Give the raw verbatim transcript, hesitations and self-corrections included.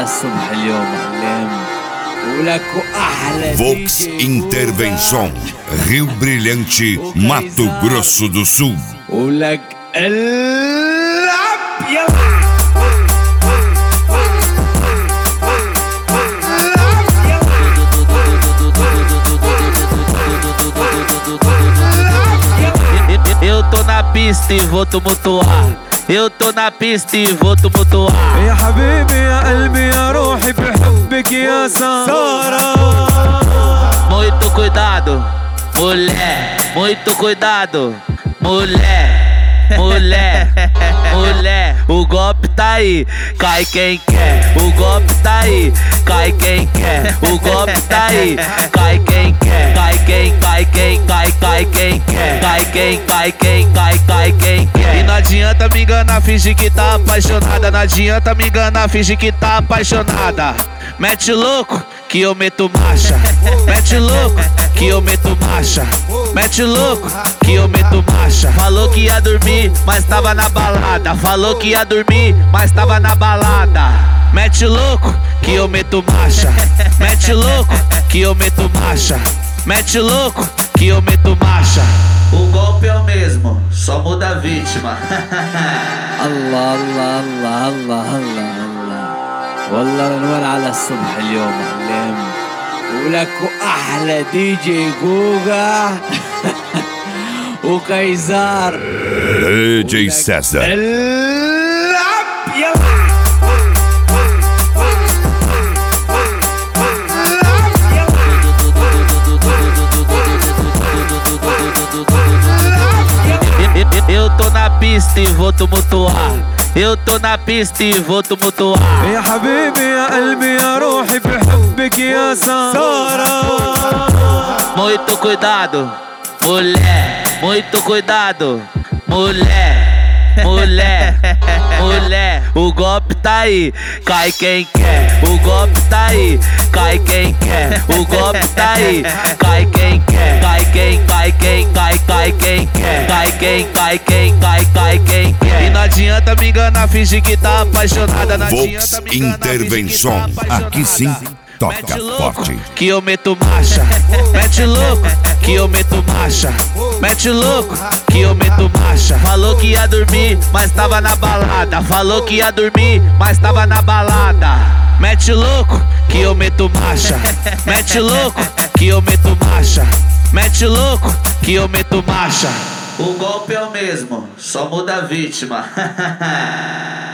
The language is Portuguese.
الصبح اليوم علم ولك احلى Vox Intervenção, Rio Brilhante, Mato Grosso do Sul. ولك العب يلا Eu tô na pista e vou tumultuar. Eu tô na pista e vou tumultuar. يا حبيبي يا قلبي يا روحي بحبك يا سارة. Muito cuidado, mulher. Muito cuidado, mulher. Mulher, mulher. O golpe tá aí, cai quem quer. O golpe tá aí, cai quem quer. O golpe tá aí, cai quem quer. Cai quem, cai quem, cai, cai quem quer. Cai quem, cai quem, cai, cai quem quer. E não adianta me enganar, fingir que tá apaixonada. Não adianta me enganar, fingir que tá apaixonada. Mete louco que eu meto marcha. Mete louco que eu meto marcha. Mete louco que eu meto marcha. Falou que ia dormir, mas tava na balada. Falou que ia dormir, mas tava na balada. Mete louco que eu meto marcha. Mete louco que eu meto marcha. Mete louco que eu meto marcha. O golpe é o mesmo, só muda a vítima. الله الله الله الله الله الله والله الانوار على الصبح اليوم علم ولك احلى دي جي جوجا وكايزار D J César. العب يلا Eu tô na pista e vou tumultuar. Eu tô na pista e vou tumultuar. يا حبيبي يا قلبي يا روحي بحبك يا سارة. Muito cuidado, mulher. Muito cuidado, mulher. Mulher, mulher. O golpe tá aí, cai quem quer. O golpe tá aí, cai quem quer. O golpe tá aí, cai quem quer. Cai quem, cai quem, cai, cai quem quer. Cai quem, cai quem, cai, cai quem quer. E não adianta me enganar, fingir que tá apaixonada. Não Vox adianta me enganar, fingir que Intervenção, tá apaixonada. aqui sim, toca Mete louco forte. que eu meto marcha. Mete louco que eu meto marcha. Mete louco que eu meto marcha. Falou que ia dormir, mas tava na balada. Falou que ia dormir, mas tava na balada. Mete louco que eu meto marcha. Mete louco que eu meto marcha. Mete louco que eu meto marcha. O golpe é o mesmo, só muda a vítima.